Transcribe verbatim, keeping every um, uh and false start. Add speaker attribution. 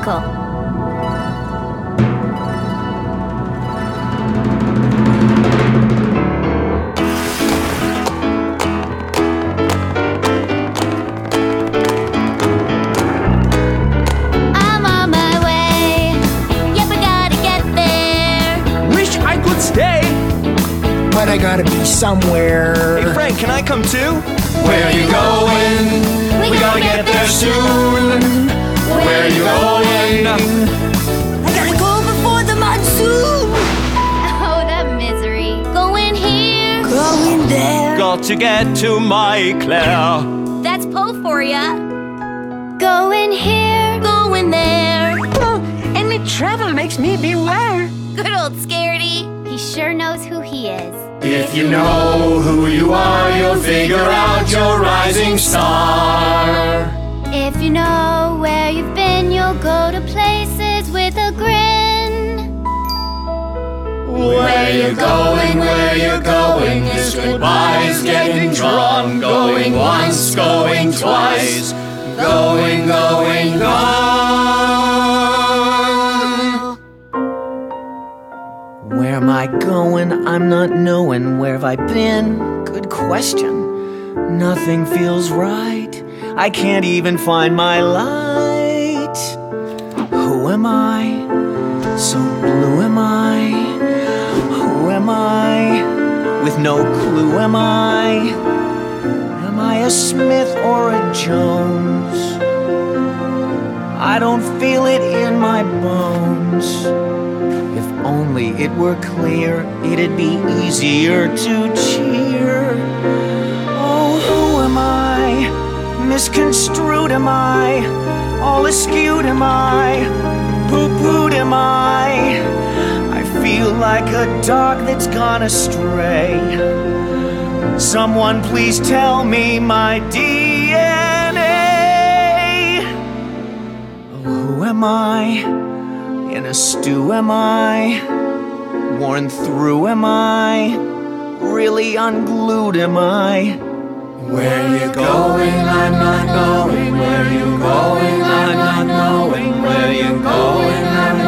Speaker 1: logical. I'm on my way. Yep, I gotta get there.
Speaker 2: Wish I could stay,
Speaker 3: but I gotta be somewhere.
Speaker 2: Hey Frank, can I come too?
Speaker 4: Where you going?
Speaker 1: We,
Speaker 4: We gotta get there soon. Where you going?
Speaker 1: I gotta go before the monsoon. Oh, that misery. Going here. Going there.
Speaker 2: Got to get to my Claire.
Speaker 1: That's Poe for ya. Going here. Going there.
Speaker 5: Oh, and the travel makes me beware.
Speaker 1: Good old Scaredy. He sure knows who he is.
Speaker 4: If you know who you are, you'll figure out your rising star.
Speaker 1: If you know where you've been, you'll go to places with a grin.
Speaker 4: Where you going, where you going, this goodbye's getting drawn. Going once, going twice, going, going, gone.
Speaker 3: Where am I going? I'm not knowing. Where have I been? Good question. Nothing feels right. I can't even find my light. Who am I? So blue am I? Who am I? With no clue am I? Am I a Smith or a Jones? I don't feel it in my bones. If only it were clear, it'd be easier to cheer. Oh, who am I? Misconstrued am I? All askewed am I? Poo-pooed am I? I feel like a dog that's gone astray. Someone please tell me my D N A. Oh, who am I? In a stew am I? Worn through am I? Really unglued am I?
Speaker 4: Where you going, I'm not knowing. Where you going, I'm not knowing. Where you going, I'm